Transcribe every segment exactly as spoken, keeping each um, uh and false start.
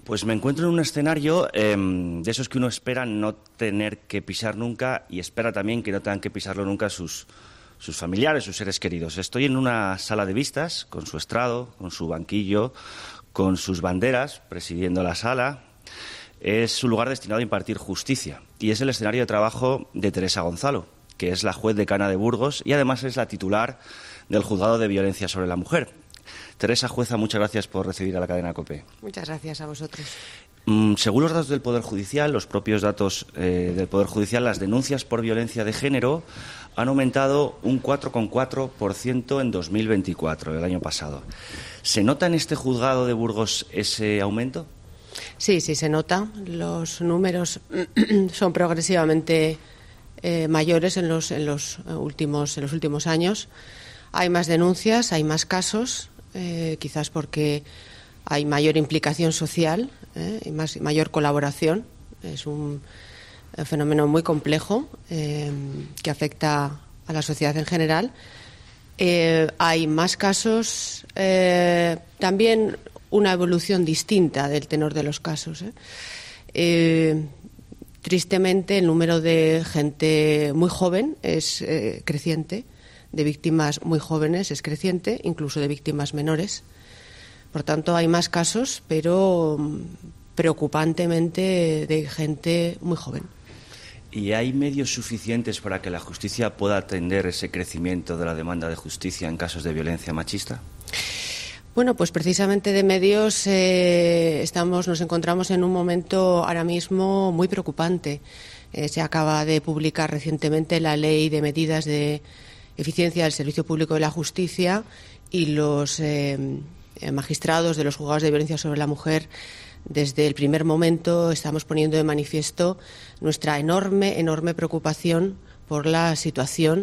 Pues me encuentro en un escenario eh, de esos que uno espera no tener que pisar nunca y espera también que no tengan que pisarlo nunca sus, sus familiares, sus seres queridos. Estoy en una sala de vistas con su estrado, con su banquillo, con sus banderas, presidiendo la sala. Es un lugar destinado a impartir justicia y es el escenario de trabajo de Teresa Gonzalo, que es la juez decana de Burgos y además es la titular del Juzgado de Violencia sobre la Mujer. Teresa, jueza, muchas gracias por recibir a la cadena COPE. Muchas gracias a vosotros. Mm, según los datos del Poder Judicial, los propios datos eh, del Poder Judicial, las denuncias por violencia de género han aumentado un cuatro coma cuatro por ciento en dos mil veinticuatro, el año pasado. ¿Se nota en este juzgado de Burgos ese aumento? Sí, sí, se nota. Los números son progresivamente eh, mayores en los, en, los últimos, en los últimos años. Hay más denuncias, hay más casos. Eh, quizás porque hay mayor implicación social eh, y más, mayor colaboración. Es un, un fenómeno muy complejo eh, que afecta a la sociedad en general. Eh, hay más casos, eh, también una evolución distinta del tenor de los casos. Eh. Eh, tristemente, el número de gente muy joven es eh, creciente. De víctimas muy jóvenes es creciente, incluso de víctimas menores. Por tanto, hay más casos, pero preocupantemente de gente muy joven. ¿Y hay medios suficientes para que la justicia pueda atender ese crecimiento de la demanda de justicia en casos de violencia machista? Bueno, pues precisamente de medios eh, estamos, nos encontramos en un momento ahora mismo muy preocupante. Eh, se acaba de publicar recientemente la Ley de Medidas de Eficiencia del Servicio Público de la Justicia y los eh, magistrados de los juzgados de violencia sobre la mujer desde el primer momento estamos poniendo de manifiesto nuestra enorme, enorme preocupación por la situación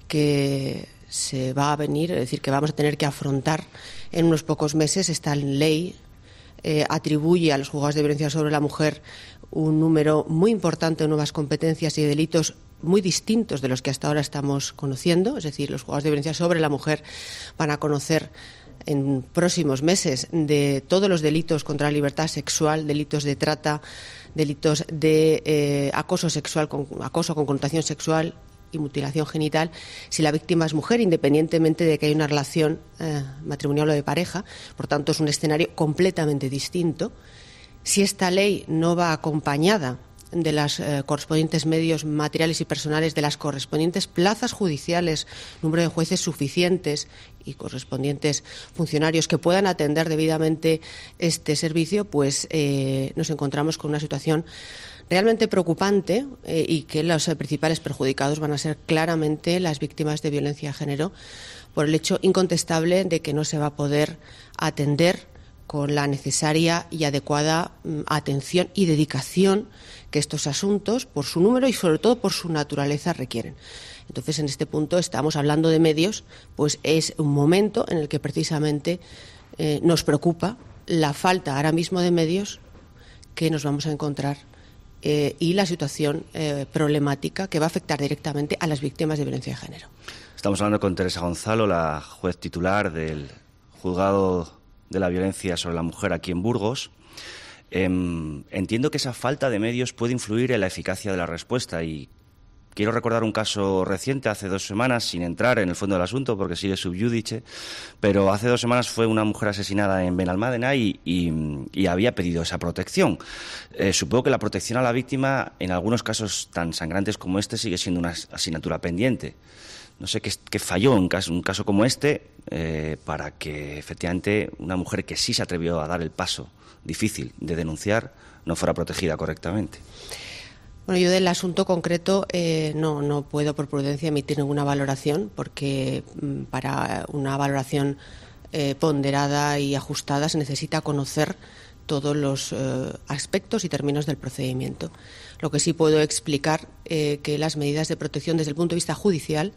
que se va a venir, es decir, que vamos a tener que afrontar en unos pocos meses. Esta ley eh, atribuye a los juzgados de violencia sobre la mujer un número muy importante de nuevas competencias y de delitos muy distintos de los que hasta ahora estamos conociendo. Es decir, los juzgados de violencia sobre la mujer van a conocer en próximos meses de todos los delitos contra la libertad sexual, delitos de trata, delitos de eh, acoso sexual, con, acoso con connotación sexual y mutilación genital, si la víctima es mujer, independientemente de que haya una relación eh, matrimonial o de pareja. Por tanto, es un escenario completamente distinto. Si esta ley no va acompañada de los eh, correspondientes medios materiales y personales, de las correspondientes plazas judiciales, número de jueces suficientes y correspondientes funcionarios que puedan atender debidamente este servicio, pues eh, nos encontramos con una situación realmente preocupante eh, y que los eh, principales perjudicados van a ser claramente las víctimas de violencia de género por el hecho incontestable de que no se va a poder atender con la necesaria y adecuada mm, atención y dedicación que estos asuntos, por su número y sobre todo por su naturaleza, requieren. Entonces, en este punto estamos hablando de medios, pues es un momento en el que precisamente eh, nos preocupa la falta ahora mismo de medios que nos vamos a encontrar eh, y la situación eh, problemática que va a afectar directamente a las víctimas de violencia de género. Estamos hablando con Teresa Gonzalo, la juez titular del Juzgado de la Violencia sobre la Mujer aquí en Burgos. Eh, entiendo que esa falta de medios puede influir en la eficacia de la respuesta y quiero recordar un caso reciente, hace dos semanas, sin entrar en el fondo del asunto porque sigue sub iudice, pero hace dos semanas fue una mujer asesinada en Benalmádena y, y, y había pedido esa protección. Eh, supongo que la protección a la víctima, en algunos casos tan sangrantes como este, sigue siendo una asignatura pendiente. No sé qué, qué falló en caso, un caso como este eh, para que efectivamente una mujer que sí se atrevió a dar el paso difícil de denunciar no fuera protegida correctamente. Bueno, yo del asunto concreto eh, no, no puedo por prudencia emitir ninguna valoración porque mm, para una valoración eh, ponderada y ajustada se necesita conocer todos los eh, aspectos y términos del procedimiento. Lo que sí puedo explicar eh, que las medidas de protección desde el punto de vista judicial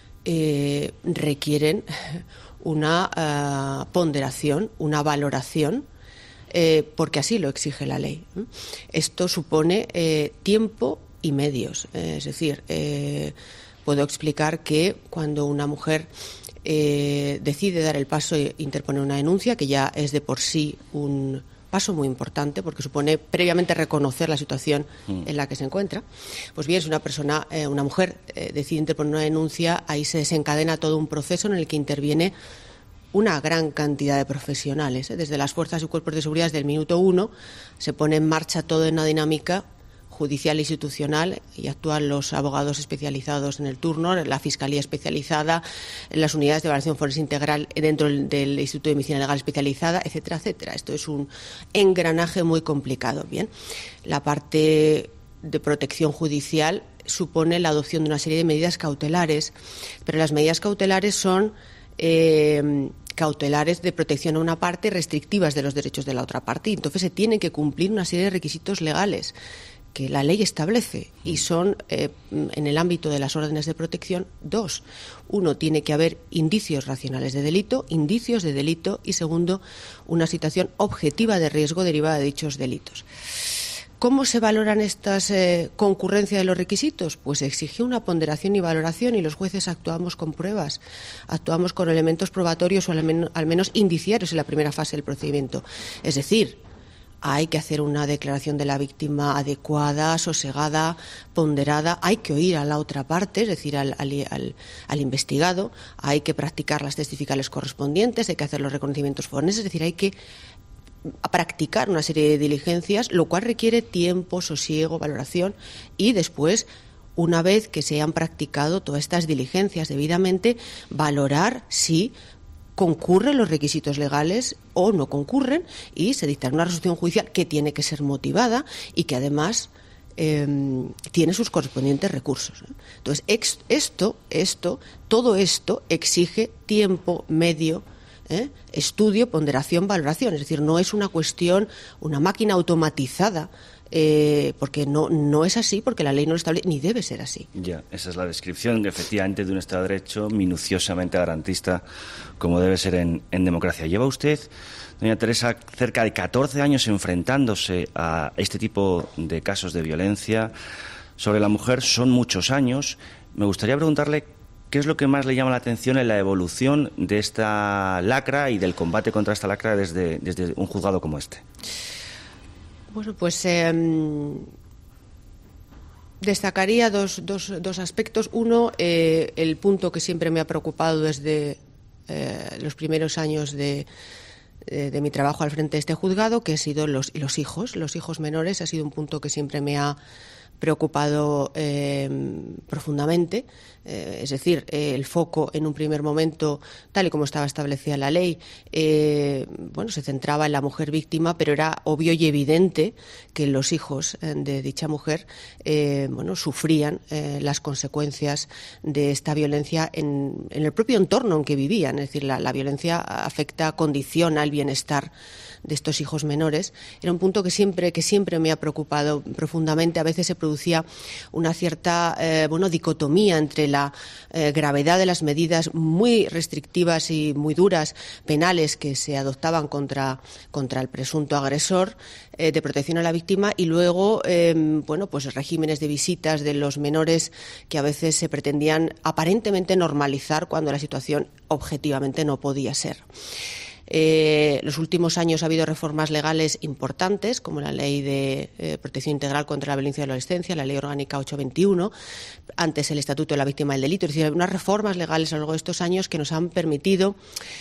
eh, requieren una uh, ponderación, una valoración, eh, porque así lo exige la ley. Esto supone eh, tiempo y medios. Eh, es decir, eh, puedo explicar que cuando una mujer eh, decide dar el paso e interponer una denuncia, que ya es de por sí un paso muy importante porque supone previamente reconocer la situación mm. en la que se encuentra. Pues bien, si una persona, eh, una mujer eh, decide interponer una denuncia, ahí se desencadena todo un proceso en el que interviene una gran cantidad de profesionales, ¿eh? Desde las fuerzas y cuerpos de seguridad, desde el minuto uno, se pone en marcha toda una dinámica judicial e institucional y actúan los abogados especializados en el turno, la Fiscalía especializada, las unidades de evaluación forense integral dentro del Instituto de Medicina Legal especializada, etcétera, etcétera. Esto es un engranaje muy complicado. Bien, la parte de protección judicial supone la adopción de una serie de medidas cautelares, pero las medidas cautelares son eh, cautelares de protección a una parte, restrictivas de los derechos de la otra parte, y entonces se tienen que cumplir una serie de requisitos legales que la ley establece, y son, eh, en el ámbito de las órdenes de protección, dos. Uno, tiene que haber indicios racionales de delito, indicios de delito, y segundo, una situación objetiva de riesgo derivada de dichos delitos. ¿Cómo se valoran estas eh, concurrencia de los requisitos? Pues se exige una ponderación y valoración, y los jueces actuamos con pruebas, actuamos con elementos probatorios o al, men- al menos indiciarios en la primera fase del procedimiento. Es decir, hay que hacer una declaración de la víctima adecuada, sosegada, ponderada. Hay que oír a la otra parte, es decir, al, al, al, al investigado. Hay que practicar las testificales correspondientes, hay que hacer los reconocimientos forenses, es decir, hay que practicar una serie de diligencias, lo cual requiere tiempo, sosiego, valoración, y después, una vez que se han practicado todas estas diligencias debidamente, valorar si concurren los requisitos legales o no concurren, y se dictará una resolución judicial que tiene que ser motivada y que además eh, tiene sus correspondientes recursos. Entonces, ex, esto, esto, todo esto exige tiempo, medio, ¿eh? estudio, ponderación, valoración. Es decir, no es una cuestión, una máquina automatizada, Eh, porque no, no es así, porque la ley no lo establece, ni debe ser así. Ya, esa es la descripción, efectivamente, de un Estado de Derecho minuciosamente garantista, como debe ser en, en democracia. Lleva usted, doña Teresa, cerca de catorce años enfrentándose a este tipo de casos de violencia sobre la mujer. Son muchos años. Me gustaría preguntarle qué es lo que más le llama la atención en la evolución de esta lacra y del combate contra esta lacra desde, desde un juzgado como este. Bueno, pues eh, destacaría dos, dos, dos aspectos. Uno, eh, el punto que siempre me ha preocupado desde eh, los primeros años de, de, de mi trabajo al frente de este juzgado, que han sido los, los hijos. Los hijos menores ha sido un punto que siempre me ha preocupado eh, profundamente. Eh, es decir, eh, el foco en un primer momento, tal y como estaba establecida la ley, eh, bueno, se centraba en la mujer víctima, pero era obvio y evidente que los hijos eh, de dicha mujer eh, bueno, sufrían eh, las consecuencias de esta violencia en, en el propio entorno en que vivían. Es decir, la, la violencia afecta, condiciona el bienestar de estos hijos menores. Era un punto que siempre, que siempre me ha preocupado profundamente. A veces se producía una cierta eh, bueno, dicotomía entre la eh, gravedad de las medidas muy restrictivas y muy duras penales que se adoptaban contra, contra el presunto agresor, eh, de protección a la víctima, y luego eh, bueno, pues regímenes de visitas de los menores que a veces se pretendían aparentemente normalizar cuando la situación objetivamente no podía ser. En eh, los últimos años ha habido reformas legales importantes, como la Ley de eh, Protección Integral contra la Violencia de la Adolescencia, la Ley Orgánica ocho veintiuno, antes el Estatuto de la Víctima del Delito. Es decir, hay unas reformas legales a lo largo de estos años que nos han permitido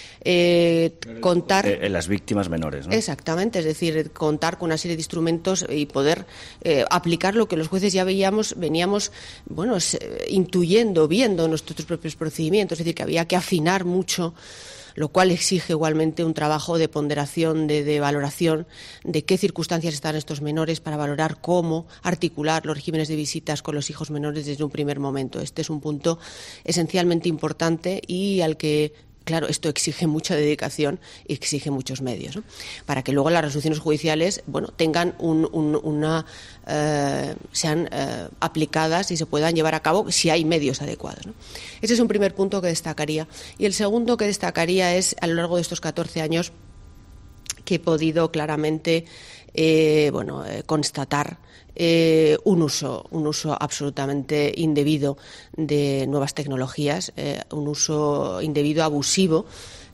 eh, contar... En las víctimas menores, ¿no? Exactamente, es decir, contar con una serie de instrumentos y poder eh, aplicar lo que los jueces ya veíamos, veníamos, bueno, intuyendo, viendo en nuestros propios procedimientos. Es decir, que había que afinar mucho, lo cual exige igualmente un trabajo de ponderación, de, de valoración de qué circunstancias están estos menores para valorar cómo articular los regímenes de visitas con los hijos menores desde un primer momento. Este es un punto esencialmente importante y al que, claro, esto exige mucha dedicación y exige muchos medios, ¿no? Para que luego las resoluciones judiciales, bueno, tengan un, un, una eh, sean eh, aplicadas y se puedan llevar a cabo si hay medios adecuados, ¿no? Ese es un primer punto que destacaría. Y el segundo que destacaría es, a lo largo de estos catorce años, que he podido claramente eh, bueno, eh, constatar Eh, un uso, un uso absolutamente indebido de nuevas tecnologías, eh, un uso indebido, abusivo,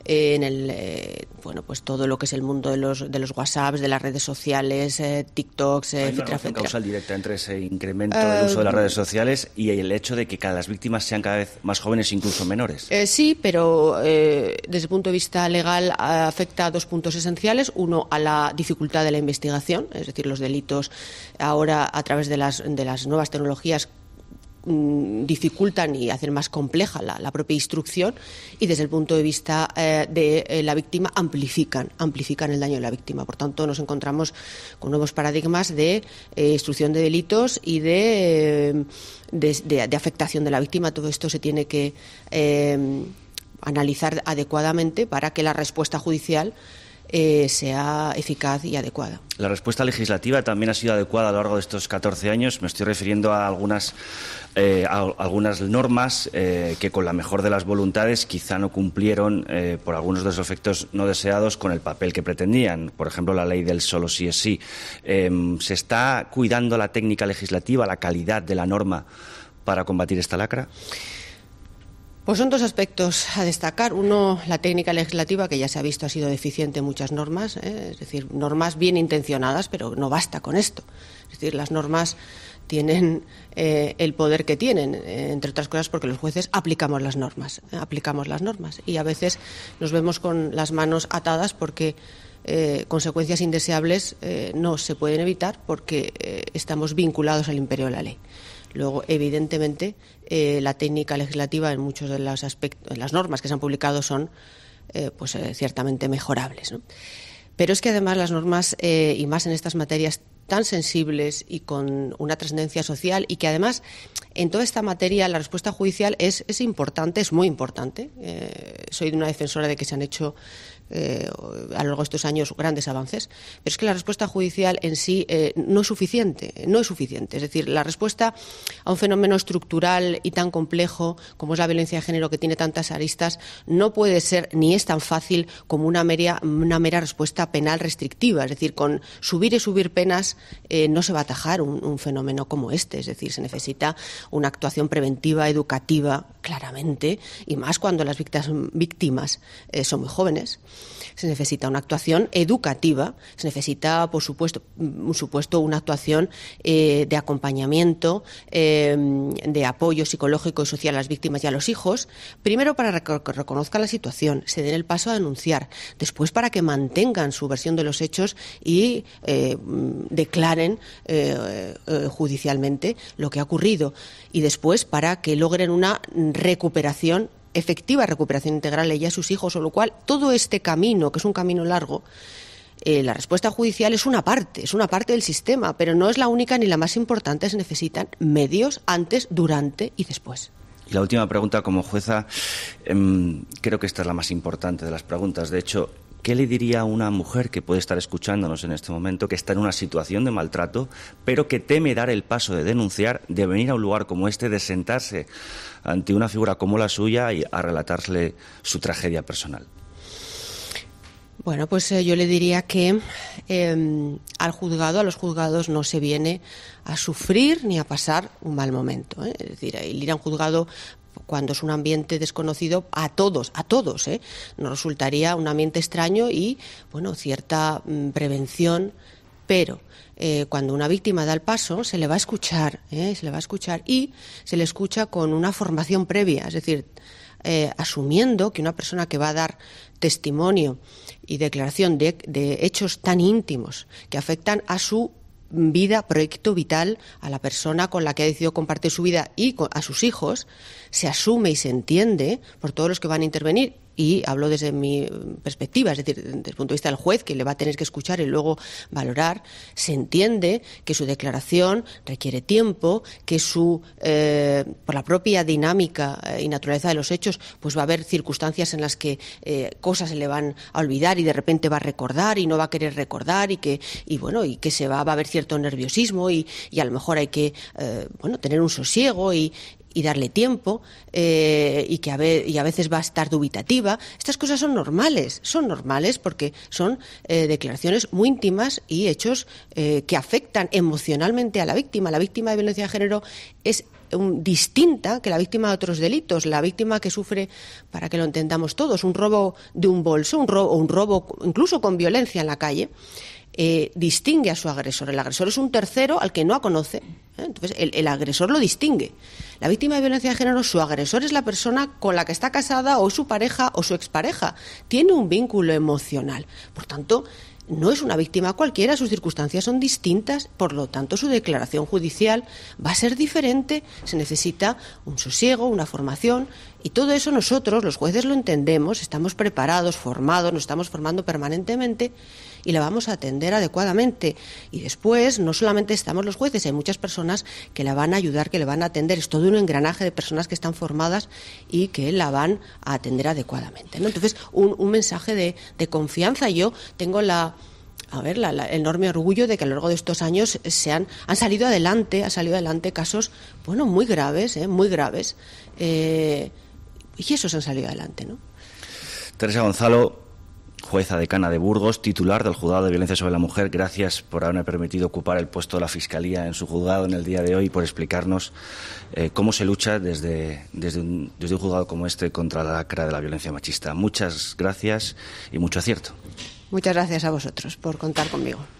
eh, en el eh, bueno, pues todo lo que es el mundo de los de los WhatsApps, de las redes sociales, eh, TikToks, eh, ¿Hay una etcétera, relación etcétera. causal directa entre ese incremento del uso de las redes sociales y el hecho de que cada las víctimas sean cada vez más jóvenes, incluso menores? Eh, sí, pero eh, desde el punto de vista legal afecta a dos puntos esenciales. Uno, a la dificultad de la investigación, es decir, los delitos ahora a través de las, de las nuevas tecnologías mmm, dificultan y hacen más compleja la, la propia instrucción, y desde el punto de vista eh, de eh, la víctima amplifican, amplifican el daño de la víctima. Por tanto, nos encontramos con nuevos paradigmas de eh, instrucción de delitos y de, eh, de, de, de afectación de la víctima. Todo esto se tiene que eh, analizar adecuadamente para que la respuesta judicial Eh, sea eficaz y adecuada. La respuesta legislativa también ha sido adecuada a lo largo de estos catorce años. Me estoy refiriendo a algunas, eh, a algunas normas eh, que, con la mejor de las voluntades, quizá no cumplieron eh, por algunos de los efectos no deseados con el papel que pretendían. Por ejemplo, la ley del solo sí es sí. Eh, ¿Se está cuidando la técnica legislativa, la calidad de la norma para combatir esta lacra? Pues son dos aspectos a destacar. Uno, la técnica legislativa, que ya se ha visto ha sido deficiente en muchas normas, ¿eh? Es decir, normas bien intencionadas, pero no basta con esto. Es decir, las normas tienen eh, el poder que tienen, eh, entre otras cosas porque los jueces aplicamos las normas, ¿eh? aplicamos las normas y a veces nos vemos con las manos atadas porque eh, consecuencias indeseables eh, no se pueden evitar porque eh, estamos vinculados al imperio de la ley. Luego, evidentemente, eh, la técnica legislativa en muchos de los aspectos, en las normas que se han publicado son eh, pues, eh, ciertamente mejorables, ¿no? Pero es que además las normas, eh, y más en estas materias tan sensibles y con una trascendencia social, y que además en toda esta materia la respuesta judicial es, es importante, es muy importante. Eh, soy una defensora de que se han hecho eh, a lo largo de estos años grandes avances, pero es que la respuesta judicial en sí eh, no es suficiente, no es suficiente. Es decir, la respuesta a un fenómeno estructural y tan complejo como es la violencia de género, que tiene tantas aristas, no puede ser ni es tan fácil como una mera, una mera respuesta penal restrictiva. Es decir, con subir y subir penas eh, no se va a atajar un, un fenómeno como este. Es decir, se necesita una actuación preventiva, educativa, claramente, y más cuando las víctimas, víctimas eh, son muy jóvenes. Se necesita una actuación educativa, se necesita, por supuesto, un supuesto una actuación eh, de acompañamiento, eh, de apoyo psicológico y social a las víctimas y a los hijos, primero para que reconozcan la situación, se den el paso a denunciar, después para que mantengan su versión de los hechos y eh, declaren eh, eh, judicialmente lo que ha ocurrido, y después para que logren una recuperación efectiva, recuperación integral ella y sus hijos, o lo cual todo este camino, que es un camino largo, eh, la respuesta judicial es una parte, es una parte del sistema, pero no es la única ni la más importante. Se necesitan medios antes, durante y después. Y la última pregunta, como jueza, eh, creo que esta es la más importante de las preguntas. De hecho, ¿qué le diría a una mujer que puede estar escuchándonos en este momento, que está en una situación de maltrato, pero que teme dar el paso de denunciar, de venir a un lugar como este, de sentarse ante una figura como la suya y a relatarle su tragedia personal? Bueno, pues eh, yo le diría que eh, al juzgado, a los juzgados no se viene a sufrir ni a pasar un mal momento, ¿eh? Es decir, el ir a un juzgado cuando es un ambiente desconocido, a todos, a todos, ¿eh? nos resultaría un ambiente extraño y, bueno, cierta mm, prevención, pero eh, cuando una víctima da el paso se le va a escuchar, ¿eh? se le va a escuchar y se le escucha con una formación previa, es decir, eh, asumiendo que una persona que va a dar testimonio y declaración de, de hechos tan íntimos que afectan a su vida, proyecto vital, a la persona con la que ha decidido compartir su vida y a sus hijos, se asume y se entiende por todos los que van a intervenir. Y hablo desde mi perspectiva, es decir, desde el punto de vista del juez, que le va a tener que escuchar y luego valorar, se entiende que su declaración requiere tiempo, que su eh, por la propia dinámica y naturaleza de los hechos, pues va a haber circunstancias en las que eh, cosas se le van a olvidar y de repente va a recordar y no va a querer recordar, y que y bueno y que se va, va a haber cierto nerviosismo y, y a lo mejor hay que eh, bueno tener un sosiego y y darle tiempo, eh, y que a, ve, y a veces va a estar dubitativa. Estas cosas son normales, son normales porque son eh, declaraciones muy íntimas y hechos eh, que afectan emocionalmente a la víctima. La víctima de violencia de género es un, distinta que la víctima de otros delitos. La víctima que sufre, para que lo entendamos todos, un robo de un bolso, un robo, un robo incluso con violencia en la calle, eh, distingue a su agresor. El agresor es un tercero al que no conoce. ¿eh? Entonces, el, el agresor lo distingue. La víctima de violencia de género, su agresor es la persona con la que está casada, o su pareja o su expareja. Tiene un vínculo emocional. Por tanto, no es una víctima cualquiera, sus circunstancias son distintas, por lo tanto su declaración judicial va a ser diferente, se necesita un sosiego, una formación, y todo eso nosotros, los jueces, lo entendemos, estamos preparados, formados, nos estamos formando permanentemente y la vamos a atender adecuadamente. Y después, no solamente estamos los jueces, hay muchas personas que la van a ayudar, que le van a atender, es todo un engranaje de personas que están formadas y que la van a atender adecuadamente, ¿no? Entonces, un, un mensaje de, de confianza. Yo tengo la A ver, la, la, el enorme orgullo de que a lo largo de estos años se han, han salido adelante, han salido adelante casos, bueno, muy graves, ¿eh? muy graves, eh, y esos han salido adelante, ¿no? Teresa Gonzalo, jueza decana de Burgos, titular del Juzgado de Violencia sobre la Mujer, gracias por haberme permitido ocupar el puesto de la Fiscalía en su juzgado en el día de hoy y por explicarnos eh, cómo se lucha desde, desde, un, desde un juzgado como este contra la lacra de la violencia machista. Muchas gracias y mucho acierto. Muchas gracias a vosotros por contar conmigo.